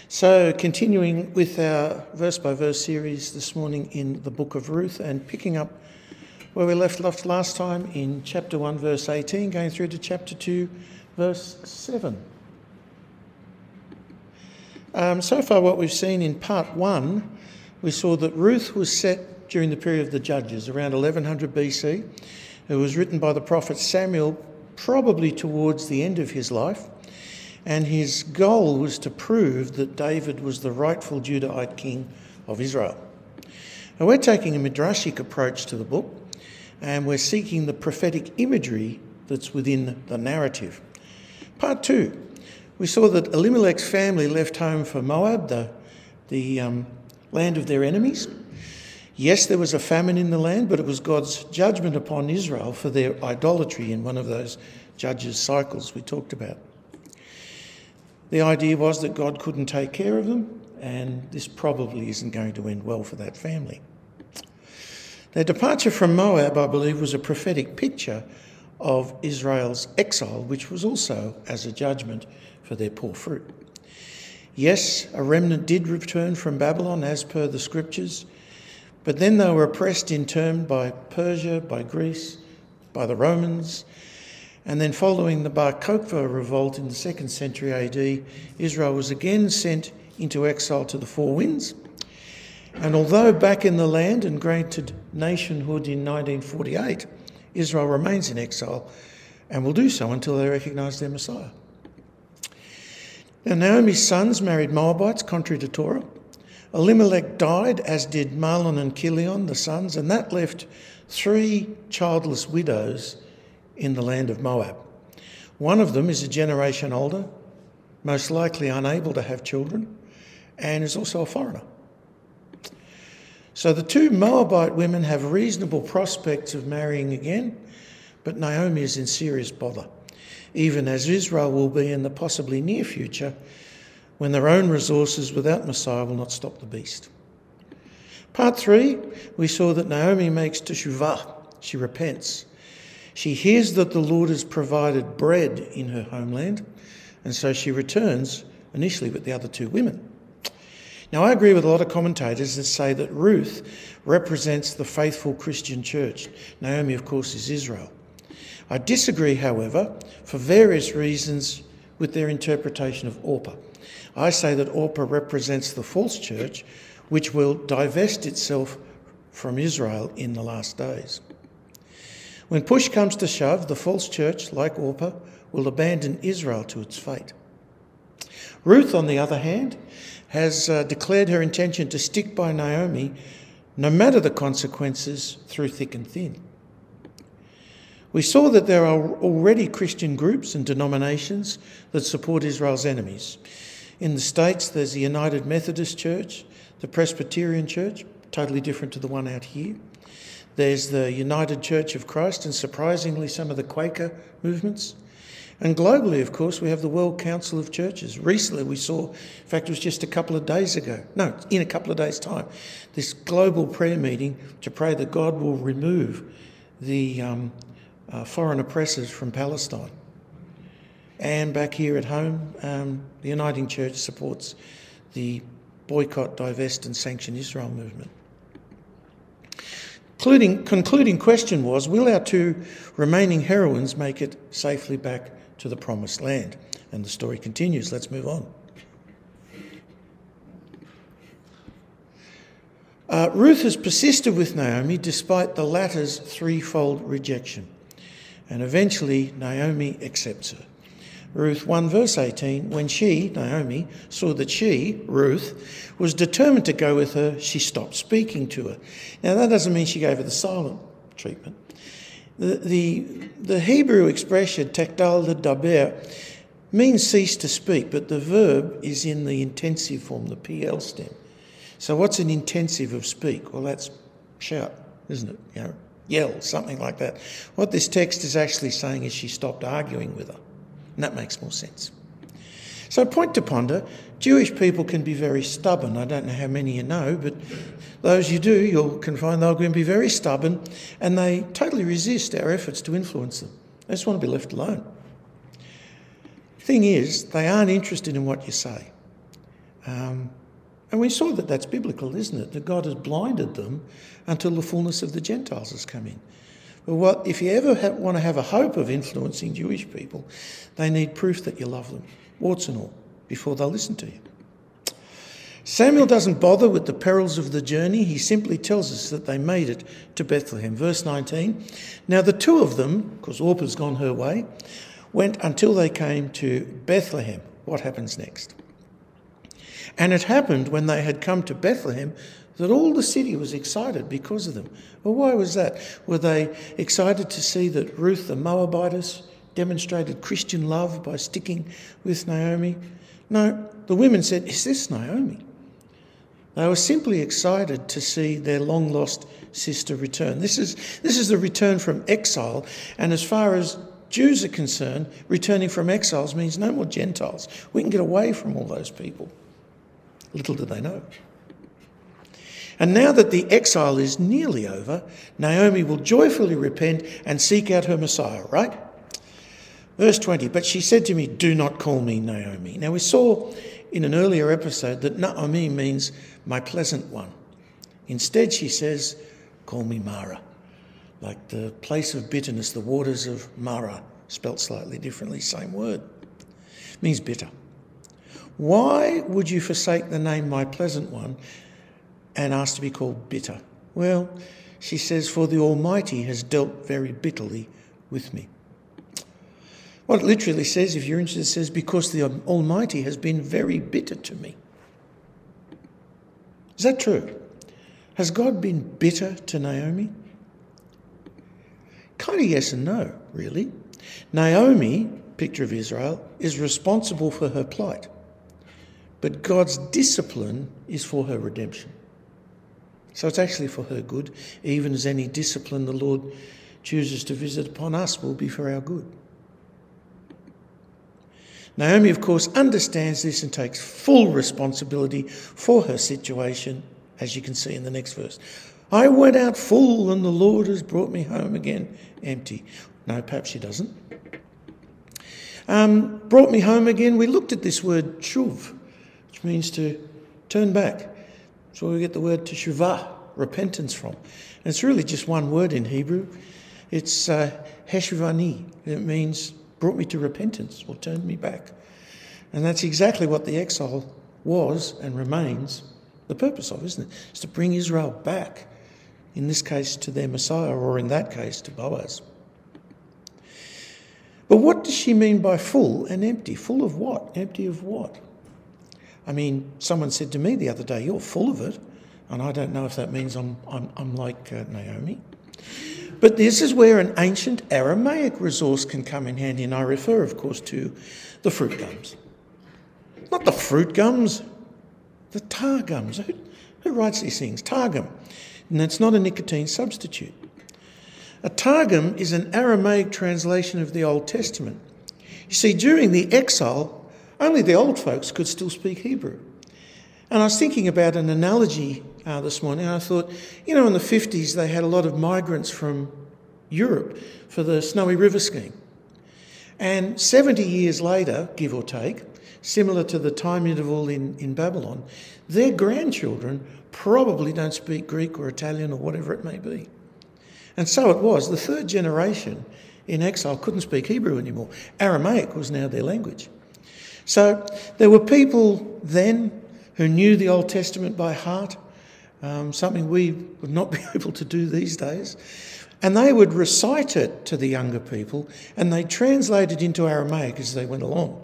So continuing with our verse-by-verse series this morning in the book of Ruth and picking up where we left off last time in chapter 1 verse 18, going through to chapter 2 verse 7. So far what we've seen in part 1, we saw that Ruth was set during the period of the Judges, around 1100 BC. It was written by the prophet Samuel, probably towards the end of his life. And his goal was to prove that David was the rightful Judahite king of Israel. Now we're taking a midrashic approach to the book, and we're seeking the prophetic imagery that's within the narrative. Part 2, we saw that Elimelech's family left home for Moab, the land of their enemies. Yes, there was a famine in the land, but it was God's judgment upon Israel for their idolatry in one of those judges' cycles we talked about. The idea was that God couldn't take care of them, and this probably isn't going to end well for that family. Their departure from Moab, I believe, was a prophetic picture of Israel's exile, which was also as a judgment for their poor fruit. Yes, a remnant did return from Babylon as per the scriptures, but then they were oppressed in turn by Persia, by Greece, by the Romans. And then following the Bar Kokhba revolt in the 2nd century AD, Israel was again sent into exile to the Four Winds. And although back in the land and granted nationhood in 1948, Israel remains in exile and will do so until they recognise their Messiah. Now Naomi's sons married Moabites, contrary to Torah. Elimelech died, as did Mahlon and Chilion, the sons, and that left 3 childless widows in the land of Moab. One of them is a generation older, most likely unable to have children, and is also a foreigner. So the 2 Moabite women have reasonable prospects of marrying again, but Naomi is in serious bother, even as Israel will be in the possibly near future, when their own resources without Messiah will not stop the beast. Part 3, we saw that Naomi makes teshuvah. She repents. She hears that the Lord has provided bread in her homeland, and so she returns initially with the other 2 women. Now, I agree with a lot of commentators that say that Ruth represents the faithful Christian church. Naomi, of course, is Israel. I disagree, however, for various reasons with their interpretation of Orpah. I say that Orpah represents the false church, which will divest itself from Israel in the last days. When push comes to shove, the false church, like Orpah, will abandon Israel to its fate. Ruth, on the other hand, has declared her intention to stick by Naomi, no matter the consequences, through thick and thin. We saw that there are already Christian groups and denominations that support Israel's enemies. In the States, there's the United Methodist Church, the Presbyterian Church, totally different to the one out here. There's the United Church of Christ and, surprisingly, some of the Quaker movements. And globally, of course, we have the World Council of Churches. Recently we saw, in fact, it was just a couple of days ago, in a couple of days' time, this global prayer meeting to pray that God will remove the foreign oppressors from Palestine. And back here at home, the Uniting Church supports the boycott, divest and sanction Israel movement. Concluding question was, will our 2 remaining heroines make it safely back to the promised land? And the story continues. Let's move on. Ruth has persisted with Naomi despite the latter's 3-fold rejection. And eventually Naomi accepts her. Ruth 1 verse 18, when she, Naomi, saw that she, Ruth, was determined to go with her, she stopped speaking to her. Now that doesn't mean she gave her the silent treatment. The Hebrew expression, takdal daber, means cease to speak, but the verb is in the intensive form, the PL stem. So what's an intensive of speak? Well, that's shout, isn't it? Yell, something like that. What this text is actually saying is she stopped arguing with her. And that makes more sense. So point to ponder, Jewish people can be very stubborn. I don't know how many you know, but those you do, you can find they're going to be very stubborn, and they totally resist our efforts to influence them. They just want to be left alone. Thing is, they aren't interested in what you say. And we saw that that's biblical, isn't it? That God has blinded them until the fullness of the Gentiles has come in. But if you ever want to have a hope of influencing Jewish people, they need proof that you love them, warts and all, before they'll listen to you. Samuel doesn't bother with the perils of the journey. He simply tells us that they made it to Bethlehem. Verse 19, now the two of them, because Orpah's gone her way, went until they came to Bethlehem. What happens next? And it happened when they had come to Bethlehem that all the city was excited because of them. Well, why was that? Were they excited to see that Ruth the Moabitess demonstrated Christian love by sticking with Naomi? No, the women said, is this Naomi? They were simply excited to see their long-lost sister return. This is the return from exile, and as far as Jews are concerned, returning from exiles means no more Gentiles. We can get away from all those people. Little do they know. And now that the exile is nearly over, Naomi will joyfully repent and seek out her Messiah, right? Verse 20, but she said to me, do not call me Naomi. Now we saw in an earlier episode that Naomi means my pleasant one. Instead she says, call me Mara, like the place of bitterness, the waters of Mara, spelt slightly differently, same word. It means bitter. Why would you forsake the name my pleasant one and ask to be called bitter? Well, she says, for the Almighty has dealt very bitterly with me. What it literally says, if you're interested, it says, because the Almighty has been very bitter to me. Is that true? Has God been bitter to Naomi? Kind of yes and no, really. Naomi, picture of Israel, is responsible for her plight. But God's discipline is for her redemption. So it's actually for her good, even as any discipline the Lord chooses to visit upon us will be for our good. Naomi, of course, understands this and takes full responsibility for her situation, as you can see in the next verse. I went out full and the Lord has brought me home again empty. No, perhaps she doesn't. Brought me home again. We looked at this word shuv, which means to turn back. That's where we get the word teshuvah, repentance from. And it's really just one word in Hebrew. It's heshuvani. It means brought me to repentance or turned me back. And that's exactly what the exile was and remains the purpose of, isn't it? It's to bring Israel back, in this case to their Messiah, or in that case to Boaz. But what does she mean by full and empty? Full of what? Empty of what? I mean, someone said to me the other day, you're full of it. And I don't know if that means I'm like Naomi. But this is where an ancient Aramaic resource can come in handy. And I refer, of course, to the fruit gums. Not the fruit gums, the targums. Who writes these things? Targum. And that's not a nicotine substitute. A targum is an Aramaic translation of the Old Testament. You see, during the exile, only the old folks could still speak Hebrew. And I was thinking about an analogy this morning. I thought, in the 50s, they had a lot of migrants from Europe for the Snowy River scheme. And 70 years later, give or take, similar to the time interval in Babylon, their grandchildren probably don't speak Greek or Italian or whatever it may be. And so it was. The third generation in exile couldn't speak Hebrew anymore. Aramaic was now their language. So there were people then who knew the Old Testament by heart, something we would not be able to do these days. And they would recite it to the younger people, and they translated into Aramaic as they went along.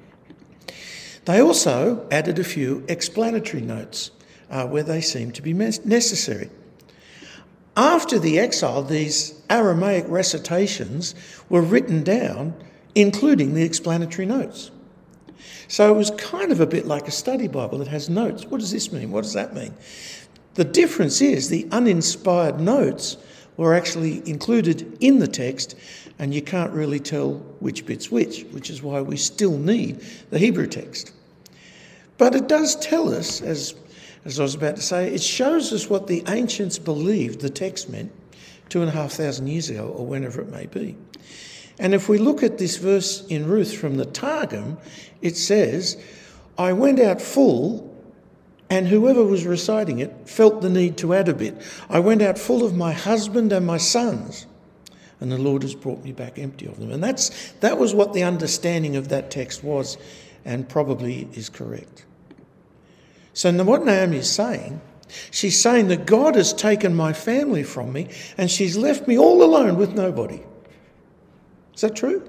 They also added a few explanatory notes where they seemed to be necessary. After the exile, these Aramaic recitations were written down, including the explanatory notes. So it was kind of a bit like a study Bible that has notes. What does this mean? What does that mean? The difference is the uninspired notes were actually included in the text, and you can't really tell which bit's which is why we still need the Hebrew text. But it does tell us, as I was about to say, it shows us what the ancients believed the text meant 2,500 years ago, or whenever it may be. And if we look at this verse in Ruth from the Targum, it says, I went out full And whoever was reciting it felt the need to add a bit. I went out full of my husband and my sons, and the Lord has brought me back empty of them. And that was what the understanding of that text was, and probably is correct. So what Naomi is saying, she's saying that God has taken my family from me and she's left me all alone with nobody. Is that true?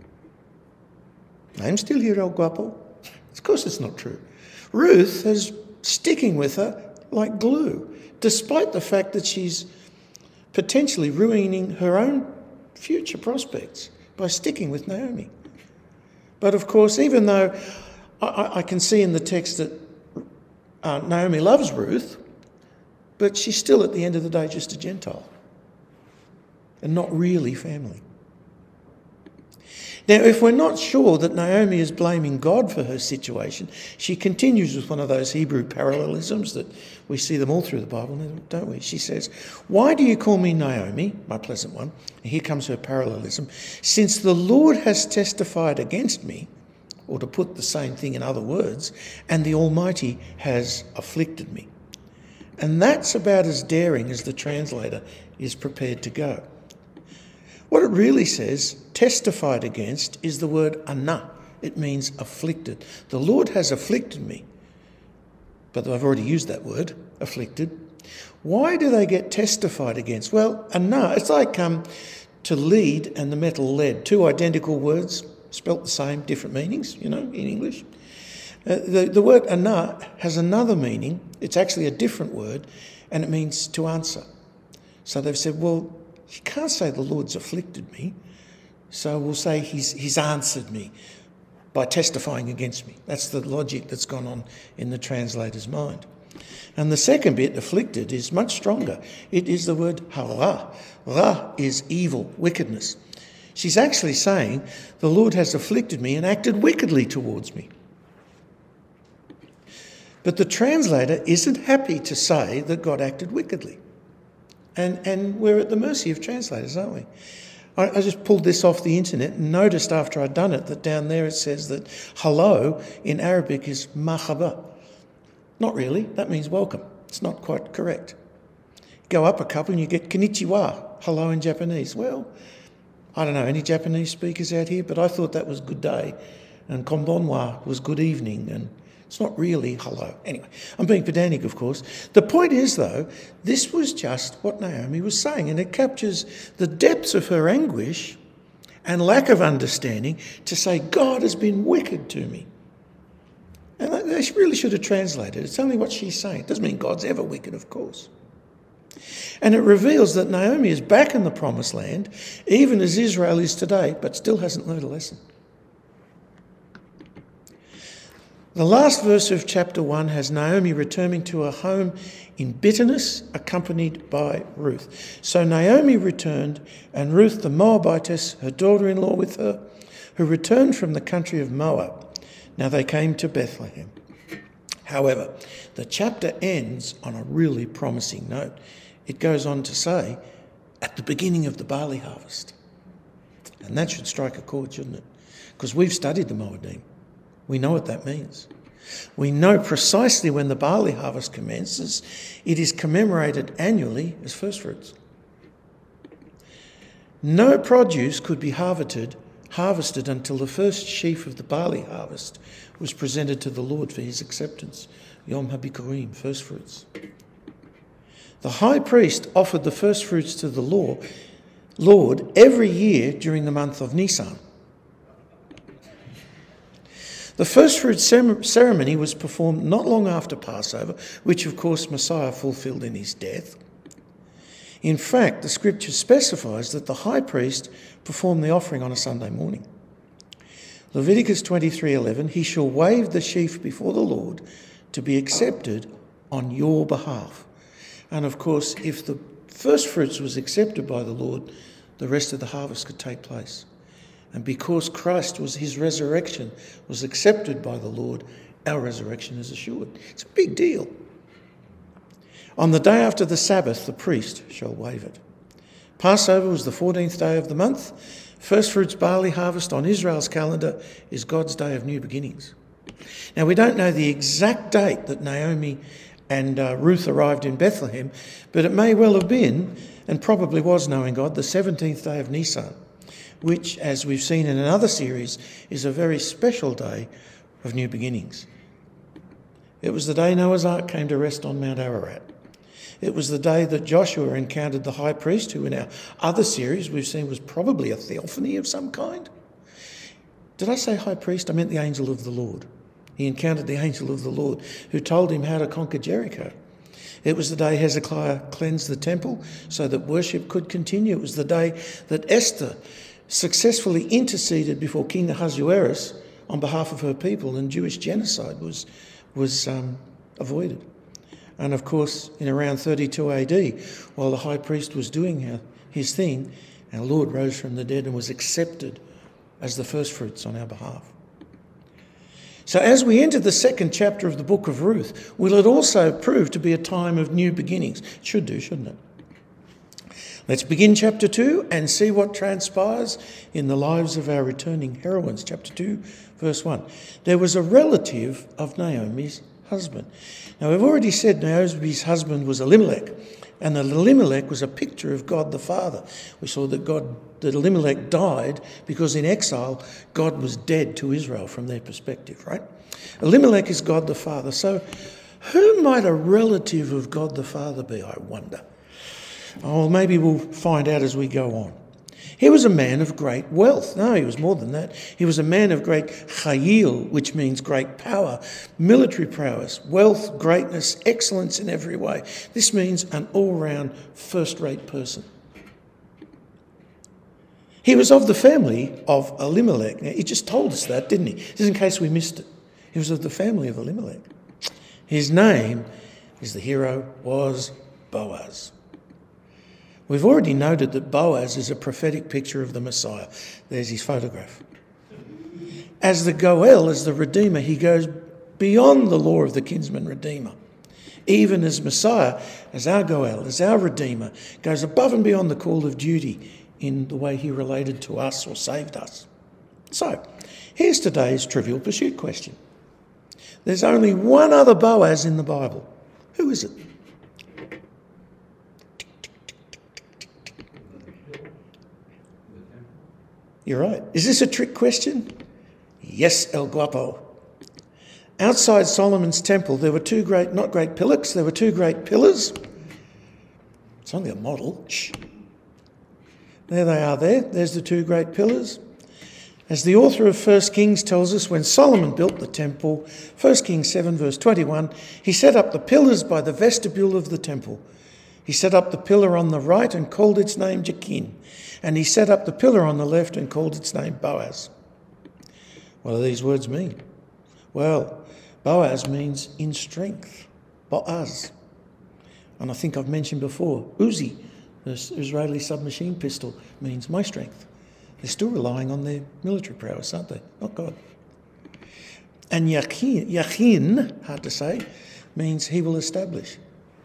I'm still here, El Guapo. Of course it's not true. Ruth is sticking with her like glue, despite the fact that she's potentially ruining her own future prospects by sticking with Naomi. But of course, even though I can see in the text that Naomi loves Ruth, but she's still at the end of the day just a Gentile and not really family. Now, if we're not sure that Naomi is blaming God for her situation, she continues with one of those Hebrew parallelisms that we see them all through the Bible, don't we? She says, "Why do you call me Naomi, my pleasant one?" And here comes her parallelism. "Since the Lord has testified against me," or to put the same thing in other words, "and the Almighty has afflicted me." And that's about as daring as the translator is prepared to go. What it really says, testified against, is the word ana. It means afflicted. The Lord has afflicted me. But I've already used that word, afflicted. Why do they get testified against? Well, ana, it's like to lead and the metal lead. Two identical words, spelt the same, different meanings, in English. The word ana has another meaning. It's actually a different word, and it means to answer. So they've said, well, you can't say the Lord's afflicted me, so we'll say he's answered me by testifying against me. That's the logic that's gone on in the translator's mind. And the second bit, afflicted, is much stronger. It is the word hara. Ra is evil, wickedness. She's actually saying the Lord has afflicted me and acted wickedly towards me. But the translator isn't happy to say that God acted wickedly. And we're at the mercy of translators, aren't we? I just pulled this off the internet and noticed after I'd done it that down there it says that hello in Arabic is marhaba. Not really, that means welcome. It's not quite correct. Go up a couple and you get konnichiwa, hello in Japanese. Well, I don't know any Japanese speakers out here, but I thought that was good day, and konbanwa was good evening, and it's not really hello. Anyway, I'm being pedantic, of course. The point is, though, this was just what Naomi was saying, and it captures the depths of her anguish and lack of understanding to say, God has been wicked to me. And they really should have translated. It's only what she's saying. It doesn't mean God's ever wicked, of course. And it reveals that Naomi is back in the promised land, even as Israel is today, but still hasn't learned a lesson. The last verse of chapter 1 has Naomi returning to her home in bitterness, accompanied by Ruth. So Naomi returned, and Ruth the Moabitess, her daughter-in-law, with her, who returned from the country of Moab. Now they came to Bethlehem. However, the chapter ends on a really promising note. It goes on to say, at the beginning of the barley harvest. And that should strike a chord, shouldn't it? Because we've studied the Moedim. We know what that means. We know precisely when the barley harvest commences. It is commemorated annually as first fruits. No produce could be harvested until the first sheaf of the barley harvest was presented to the Lord for his acceptance. Yom HaBikurim, first fruits. The high priest offered the first fruits to the Lord every year during the month of Nisan. The first fruit ceremony was performed not long after Passover, which of course Messiah fulfilled in his death. In fact, the scripture specifies that the high priest performed the offering on a Sunday morning. Leviticus 23:11, he shall wave the sheaf before the Lord to be accepted on your behalf. And of course, if the first fruits was accepted by the Lord, the rest of the harvest could take place. And because his resurrection was accepted by the Lord, our resurrection is assured. It's a big deal. On the day after the Sabbath, the priest shall wave it. Passover was the 14th day of the month. First fruits barley harvest on Israel's calendar is God's day of new beginnings. Now, we don't know the exact date that Naomi and Ruth arrived in Bethlehem, but it may well have been, and probably was, knowing God, the 17th day of Nisan, which, as we've seen in another series, is a very special day of new beginnings. It was the day Noah's Ark came to rest on Mount Ararat. It was the day that Joshua encountered the high priest, who in our other series we've seen was probably a theophany of some kind. Did I say high priest? I meant the angel of the Lord. He encountered the angel of the Lord who told him how to conquer Jericho. It was the day Hezekiah cleansed the temple so that worship could continue. It was the day that Esther successfully interceded before King Ahasuerus on behalf of her people, and Jewish genocide was avoided. And of course, in around 32 AD, while the high priest was doing his thing, our Lord rose from the dead and was accepted as the first fruits on our behalf. So as we enter the second chapter of the book of Ruth, will it also prove to be a time of new beginnings? It should do, shouldn't it? Let's begin chapter 2 and see what transpires in the lives of our returning heroines. Chapter 2, verse 1. There was a relative of Naomi's husband. Now, we've already said Naomi's husband was Elimelech, and that Elimelech was a picture of God the Father. We saw that Elimelech died because in exile God was dead to Israel from their perspective, right? Elimelech is God the Father. So who might a relative of God the Father be, I wonder? Oh, maybe we'll find out as we go on. He was a man of great wealth. No, he was more than that. He was a man of great chayil, which means great power, military prowess, wealth, greatness, excellence in every way. This means an all-round first-rate person. He was of the family of Elimelech. Now, he just told us that, didn't he? Just in case we missed it. He was of the family of Elimelech. His name, as the hero, was Boaz. We've already noted that Boaz is a prophetic picture of the Messiah. There's his photograph. As the Goel, as the Redeemer, he goes beyond the law of the kinsman Redeemer. Even as Messiah, as our Goel, as our Redeemer, goes above and beyond the call of duty in the way he related to us or saved us. So, here's today's Trivial Pursuit question. There's only one other Boaz in the Bible. Who is it? You're right. Is this a trick question? Yes, El Guapo. Outside Solomon's temple, there were not great pillars, there were two great pillars. It's only a model. Shh. There they are there. There's the two great pillars. As the author of 1 Kings tells us, when Solomon built the temple, 1 Kings 7 verse 21, he set up the pillars by the vestibule of the temple. He set up the pillar on the right and called its name Jachin. And he set up the pillar on the left and called its name Boaz. What do these words mean? Well, Boaz means in strength. Boaz. And I think I've mentioned before, Uzi, the Israeli submachine pistol, means my strength. They're still relying on their military prowess, aren't they? Not God. And Jachin, hard to say, means he will establish.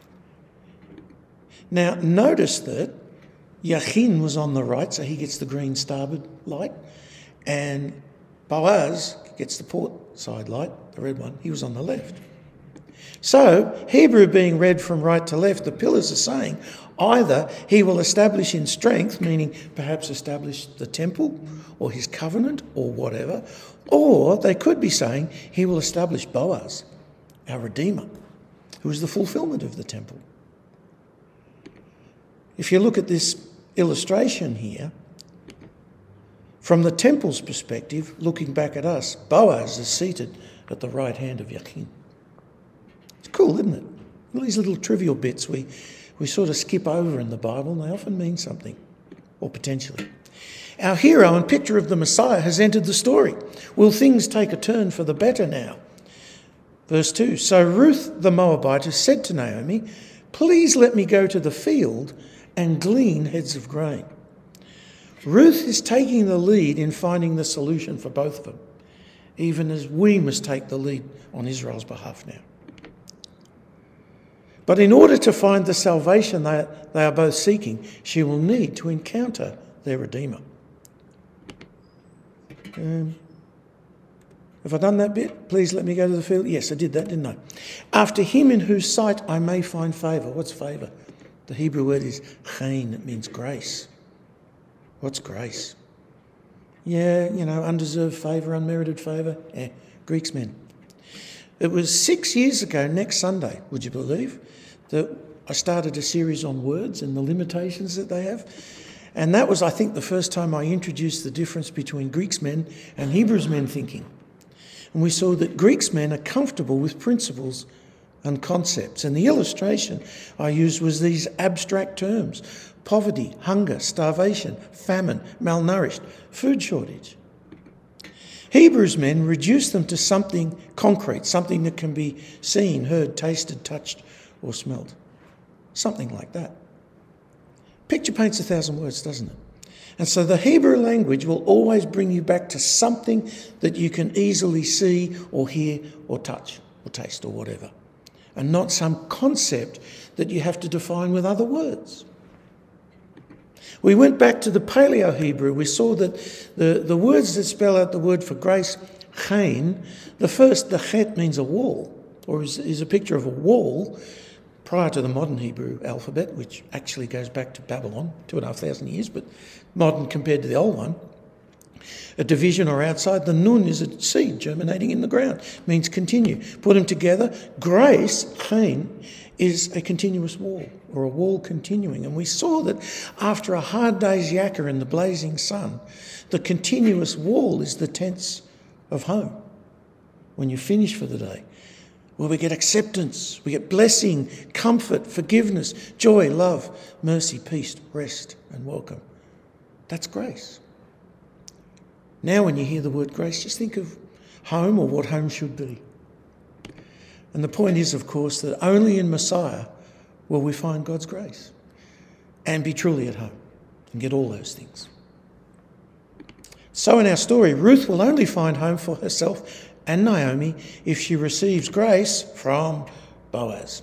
Now, notice that Jachin was on the right, so he gets the green starboard light, and Boaz gets the port side light, the red one. He was on the left. So, Hebrew being read from right to left, the pillars are saying either he will establish in strength, meaning perhaps establish the temple or his covenant or whatever, or they could be saying he will establish Boaz, our Redeemer, who is the fulfillment of the temple. If you look at this illustration here, from the temple's perspective, looking back at us, Boaz is seated at the right hand of Jachin. It's cool, isn't it? All these little trivial bits we sort of skip over in the Bible, and they often mean something, or potentially. Our hero and picture of the Messiah has entered the story. Will things take a turn for the better now? Verse 2, so Ruth the Moabitess said to Naomi, please let me go to the field and glean heads of grain. Ruth is taking the lead in finding the solution for both of them, even as we must take the lead on Israel's behalf now. But in order to find the salvation they are both seeking, she will need to encounter their Redeemer. Have I done that bit? Please let me go to the field. Yes, I did that, didn't I? After him in whose sight I may find favour. What's favour? The Hebrew word is chen. It means grace. What's grace? Yeah, undeserved favour, unmerited favour. Greeks men. It was 6 years ago next Sunday, would you believe, that I started a series on words and the limitations that they have. And that was, I think, the first time I introduced the difference between Greeks men and Hebrews men thinking. And we saw that Greeks men are comfortable with principles and concepts. And the illustration I used was these abstract terms: poverty, hunger, starvation, famine, malnourished, food shortage. Hebrews men reduce them to something concrete, something that can be seen, heard, tasted, touched or smelt. Something like that. Picture paints 1,000 words, doesn't it? And so the Hebrew language will always bring you back to something that you can easily see or hear or touch or taste or whatever, and not some concept that you have to define with other words. We went back to the Paleo-Hebrew. We saw that the words that spell out the word for grace, chen, the chet means a wall, or is a picture of a wall prior to the modern Hebrew alphabet, which actually goes back to Babylon, 2,500 years, but modern compared to the old one. A division or outside. The nun is a seed germinating in the ground, means continue. Put them together. Grace, chen, is a continuous wall, or a wall continuing. And we saw that after a hard day's yakka in the blazing sun, the continuous wall is the tents of home. When you finish for the day, where we get acceptance, we get blessing, comfort, forgiveness, joy, love, mercy, peace, rest and welcome. That's grace. Now when you hear the word grace, just think of home, or what home should be. And the point is, of course, that only in Messiah will we find God's grace and be truly at home and get all those things. So in our story, Ruth will only find home for herself and Naomi if she receives grace from Boaz.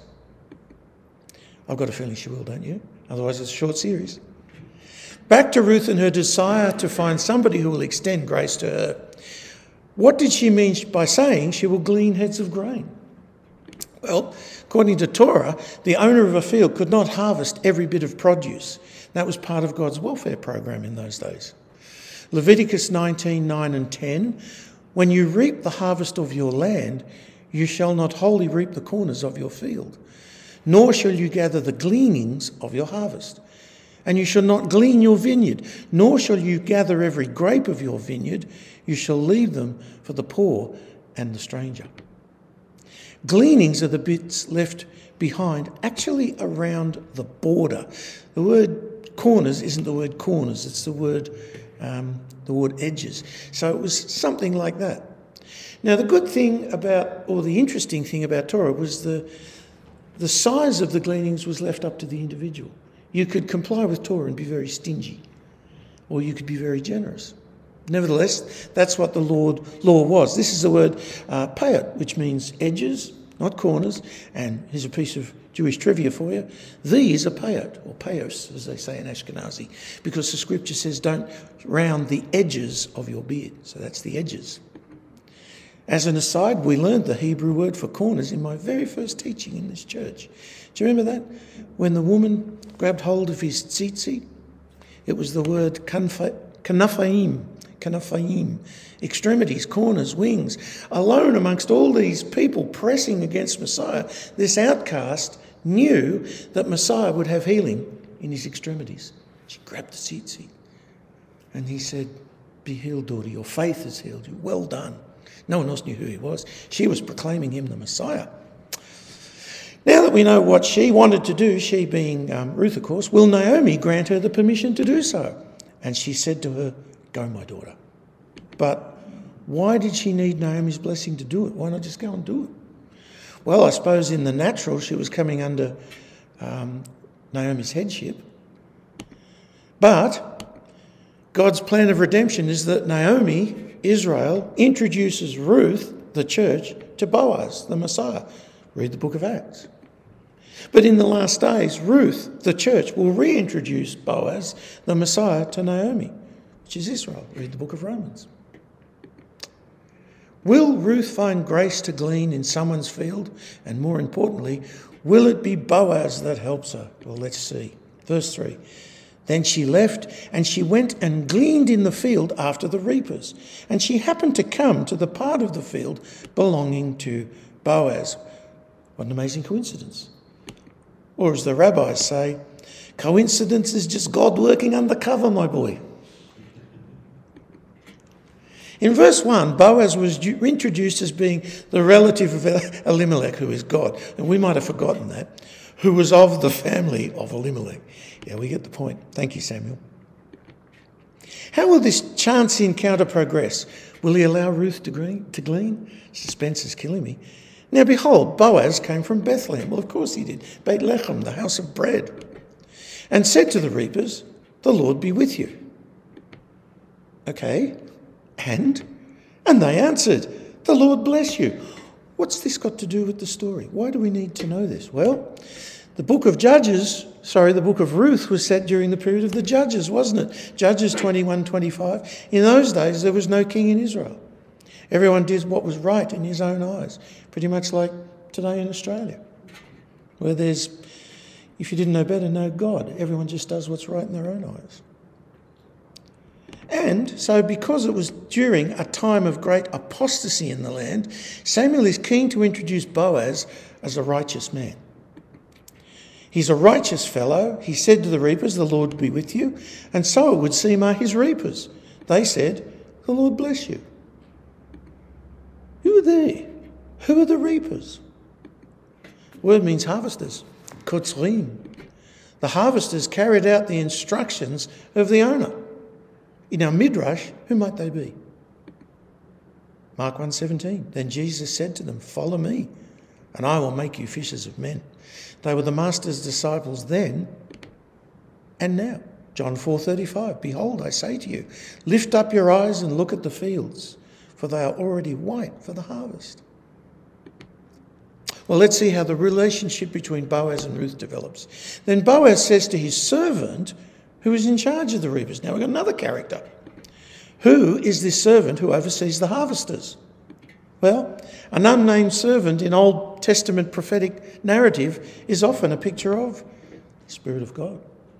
I've got a feeling she will, don't you? Otherwise it's a short series. Back to Ruth and her desire to find somebody who will extend grace to her. What did she mean by saying she will glean heads of grain? Well, according to Torah, the owner of a field could not harvest every bit of produce. That was part of God's welfare program in those days. Leviticus 19:9 and 10, when you reap the harvest of your land, you shall not wholly reap the corners of your field, nor shall you gather the gleanings of your harvest. And you shall not glean your vineyard, nor shall you gather every grape of your vineyard. You shall leave them for the poor and the stranger. Gleanings are the bits left behind, actually around the border. The word corners isn't the word corners, it's the word edges. So it was something like that. Now the good thing about, or the interesting thing about Torah was the size of the gleanings was left up to the individual. You could comply with Torah and be very stingy, or you could be very generous. Nevertheless, that's what the law was. This is the word payot, which means edges, not corners. And here's a piece of Jewish trivia for you. These are payot, or payos, as they say in Ashkenazi, because the scripture says don't round the edges of your beard. So that's the edges. As an aside, we learned the Hebrew word for corners in my very first teaching in this church. Do you remember that? When the woman grabbed hold of his tzitzit, it was the word kanafayim, extremities, corners, wings. Alone amongst all these people pressing against Messiah, this outcast knew that Messiah would have healing in his extremities. She grabbed the tzitzit and he said, "Be healed, daughter, your faith has healed you. Well done." No one else knew who he was. She was proclaiming him the Messiah. Now that we know what she wanted to do, she being Ruth, of course, will Naomi grant her the permission to do so? And she said to her, "Go, my daughter." But why did she need Naomi's blessing to do it? Why not just go and do it? Well, I suppose in the natural she was coming under Naomi's headship. But God's plan of redemption is that Naomi, Israel, introduces Ruth, the church, to Boaz, the Messiah. Read the book of Acts. But in the last days, Ruth, the church, will reintroduce Boaz, the Messiah, to Naomi, which is Israel. Read the book of Romans. Will Ruth find grace to glean in someone's field? And more importantly, will it be Boaz that helps her? Well, let's see. Verse 3. Then she left and she went and gleaned in the field after the reapers. And she happened to come to the part of the field belonging to Boaz. What an amazing coincidence. Or as the rabbis say, coincidence is just God working undercover, my boy. In verse 1, Boaz was introduced as being the relative of Elimelech, who is God. And we might have forgotten that. Who was of the family of Elimelech. Yeah, we get the point. Thank you, Samuel. How will this chance encounter progress? Will he allow Ruth to glean? Suspense is killing me. Now behold, Boaz came from Bethlehem. Well, of course he did. Beit Lechem, the house of bread. And said to the reapers, the Lord be with you. Okay, and they answered, the Lord bless you. What's this got to do with the story? Why do we need to know this? Well, the book of Ruth was set during the period of the Judges, wasn't it? Judges 21-25. In those days, there was no king in Israel. Everyone did what was right in his own eyes, pretty much like today in Australia, where there's, if you didn't know better, no God. Everyone just does what's right in their own eyes. And so because it was during a time of great apostasy in the land, Samuel is keen to introduce Boaz as a righteous man. He's a righteous fellow. He said to the reapers, the Lord be with you. And so it would seem are his reapers. They said, the Lord bless you. Who are they? Who are the reapers? The word means harvesters. Kotzrim. The harvesters carried out the instructions of the owner. In our Midrash, who might they be? Mark 1:17. Then Jesus said to them, follow me, and I will make you fishers of men. They were the Master's disciples then and now. John 4:35. Behold, I say to you, lift up your eyes and look at the fields, for they are already white for the harvest. Well, let's see how the relationship between Boaz and Ruth develops. Then Boaz says to his servant, who is in charge of the reapers. Now we've got another character. Who is this servant who oversees the harvesters? Well, an unnamed servant in Old Testament prophetic narrative is often a picture of the Spirit of God.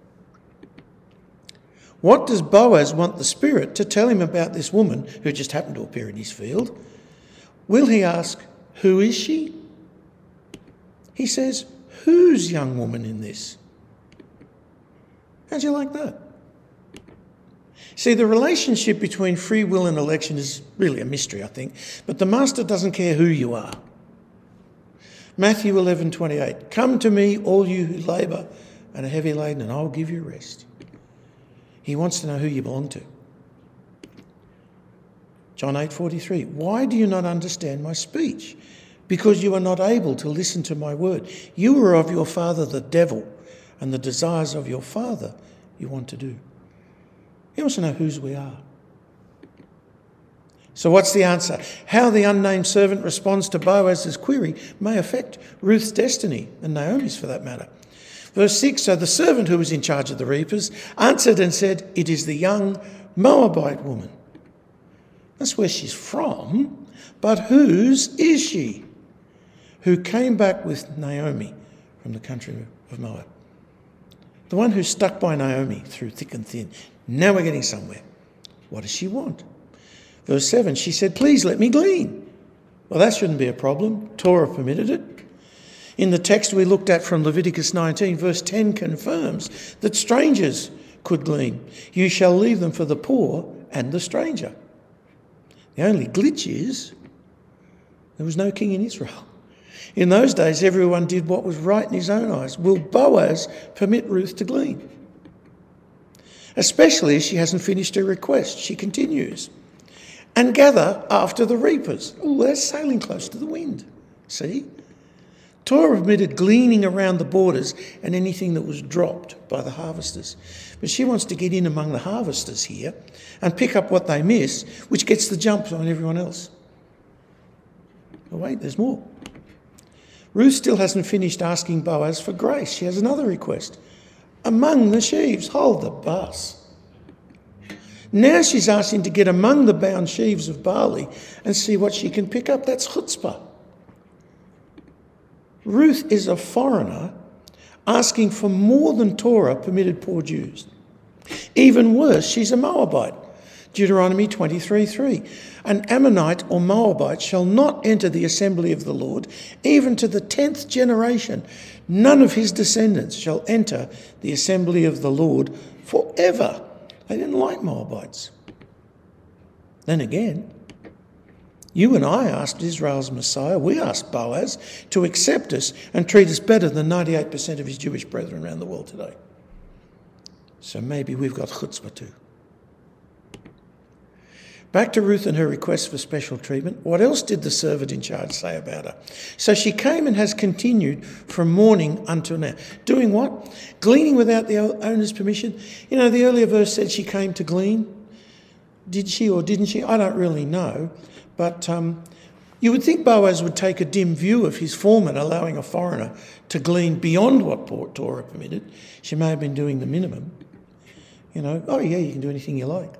What does Boaz want the Spirit to tell him about this woman who just happened to appear in his field? Will he ask, who is she? He says, whose young woman in this? How'd you like that? See, the relationship between free will and election is really a mystery, I think. But the Master doesn't care who you are. Matthew 11:28. Come to me, all you who labour and are heavy laden, and I will give you rest. He wants to know who you belong to. John 8:43. Why do you not understand my speech? Because you are not able to listen to my word. You are of your father the devil, and the desires of your father you want to do. He wants to know whose we are. So what's the answer? How the unnamed servant responds to Boaz's query may affect Ruth's destiny, and Naomi's for that matter. Verse 6, so the servant who was in charge of the reapers answered and said, it is the young Moabite woman. That's where she's from, but whose is she? Who came back with Naomi from the country of Moab. The one who stuck by Naomi through thick and thin. Now we're getting somewhere. What does she want? Verse 7, she said, please let me glean. Well, that shouldn't be a problem. Torah permitted it. In the text we looked at from Leviticus 19, verse 10 confirms that strangers could glean. You shall leave them for the poor and the stranger. The only glitch is there was no king in Israel. In those days, everyone did what was right in his own eyes. Will Boaz permit Ruth to glean? Especially as she hasn't finished her request. She continues. And gather after the reapers. Oh, they're sailing close to the wind. See? Torah permitted gleaning around the borders and anything that was dropped by the harvesters. But she wants to get in among the harvesters here and pick up what they miss, which gets the jump on everyone else. Oh, wait, there's more. Ruth still hasn't finished asking Boaz for grace. She has another request. Among the sheaves, hold the bus. Now she's asking to get among the bound sheaves of barley and see what she can pick up. That's chutzpah. Ruth is a foreigner asking for more than Torah permitted poor Jews. Even worse, she's a Moabite. Deuteronomy 23:3. An Ammonite or Moabite shall not enter the assembly of the Lord, even to the 10th generation. None of his descendants shall enter the assembly of the Lord forever. They didn't like Moabites. Then again, you and I asked Israel's Messiah, we asked Boaz to accept us and treat us better than 98% of his Jewish brethren around the world today. So maybe we've got chutzpah too. Back to Ruth and her request for special treatment. What else did the servant in charge say about her? So she came and has continued from morning until now. Doing what? Gleaning without the owner's permission. You know, the earlier verse said she came to glean. Did she or didn't she? I don't really know. But you would think Boaz would take a dim view of his foreman allowing a foreigner to glean beyond what Torah permitted. She may have been doing the minimum. You know, oh yeah, you can do anything you like.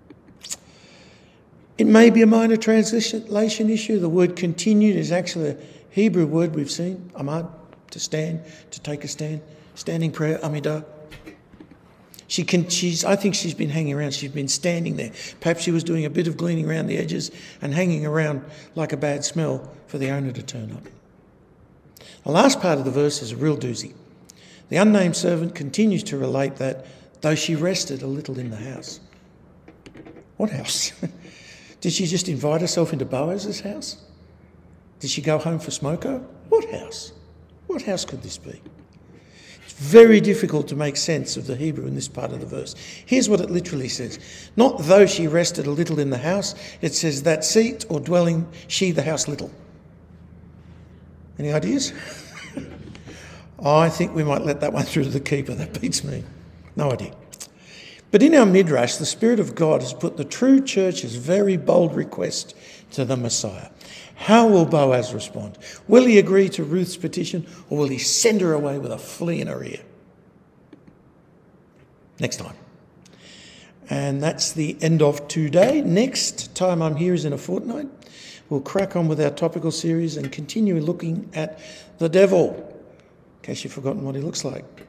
It may be a minor translation issue. The word continued is actually a Hebrew word we've seen. Amad, to stand, to take a stand. Standing prayer, Amidah. I think she's been hanging around. She's been standing there. Perhaps she was doing a bit of gleaning around the edges and hanging around like a bad smell for the owner to turn up. The last part of the verse is a real doozy. The unnamed servant continues to relate that, though she rested a little in the house. What house? Did she just invite herself into Boaz's house? Did she go home for smoko? What house? What house could this be? It's very difficult to make sense of the Hebrew in this part of the verse. Here's what it literally says. Not though she rested a little in the house, it says that seat or dwelling she the house little. Any ideas? I think we might let that one through to the keeper. That beats me. No idea. But in our Midrash, the Spirit of God has put the true church's very bold request to the Messiah. How will Boaz respond? Will he agree to Ruth's petition, or will he send her away with a flea in her ear? Next time. And that's the end of today. Next time I'm here is in a fortnight. We'll crack on with our topical series and continue looking at the devil, in case you've forgotten what he looks like.